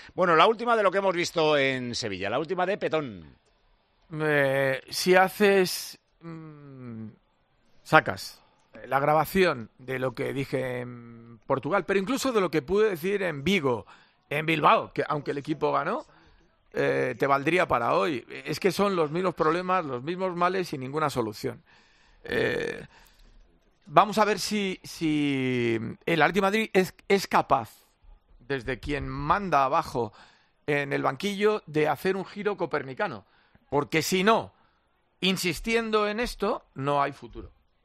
Bueno, la última de lo que hemos visto en Sevilla, la última de Petón. Si haces... sacas la grabación de lo que dije en Portugal, pero incluso de lo que pude decir en Vigo, en Bilbao, que aunque el equipo ganó, te valdría para hoy. Es que son los mismos problemas, los mismos males y ninguna solución. Vamos a ver si el Atlético de Madrid es capaz, desde quien manda abajo en el banquillo, de hacer un giro copernicano. Porque si no, insistiendo en esto, no hay futuro.